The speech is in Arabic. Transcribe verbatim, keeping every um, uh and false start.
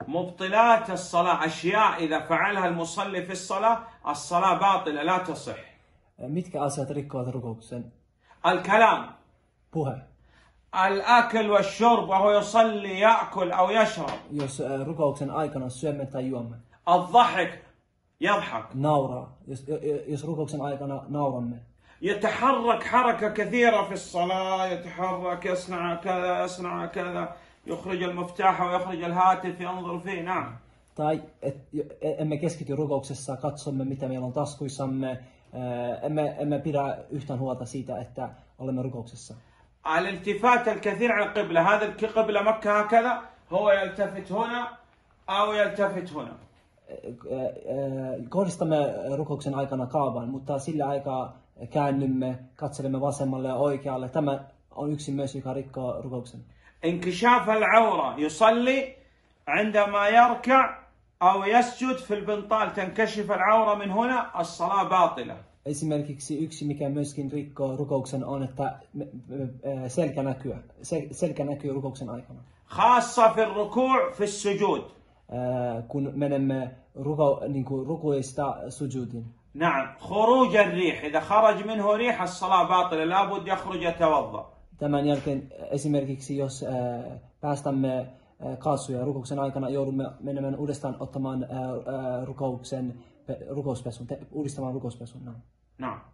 مبطلات الصلاة، أشياء إذا فعلها المصلي في الصلاة الصلاة باطلة لا تصح. Mitkä asiat rikkovat rukouksen? الكلام، Puhe. الأكل والشرب وهو يصلي يأكل أو يشرب. Jos äh, rukouksen aikana syömme tai juomme. الضحك، يضحك. Nauraa. Jos, jos rukouksen aikana nauramme. يتحرك حركة كثيرة في الصلاة، يتحرك، يصنع كذا يصنع كذا، يخرج المفتاح ويخرج الهاتف ينظر فيه. نعم. Tai et, emme keskity rukouksessa, katsomme mitä meillä on taskuissamme, emme, emme pidä yhtään huolta siitä, että olemme rukouksessa. الالتفات الكثير على القبلة، هذا القبلة مكة هكذا، هو يلتفت هنا أو يلتفت هنا. Kohdistamme rukouksen aikana kaavaan, mutta sillä aikaa käännymme, katselemme vasemmalle ja oikealle. Tämä on yksi myös, joka rikkoo rukouksen. انكشاف العورة، يصلي عندما يركع أو يسجد في البنطال تنكشف العورة من هنا، الصلاة باطلة. Esimerkiksi yksi, mikä myöskin rikkoo rukouksen, on, että selkä näkyy, selkä näkyy rukouksen aikana. خاصة في الركوع في السجود. Kun menemme ruko, niin kuin rukuista sujudin. نعم. خروج الريح، إذا خرج منه ريح الصلاة باطلة، لابد يخرج يتوضأ. Tämän jälkeen esimerkiksi jos äh, päästämme äh, kaasuja rukouksen aikana, joudumme menemään uudestaan ottamaan äh, äh, rukouksen, rukouspesun, te, uudistamaan rukouspesun. No. نعم.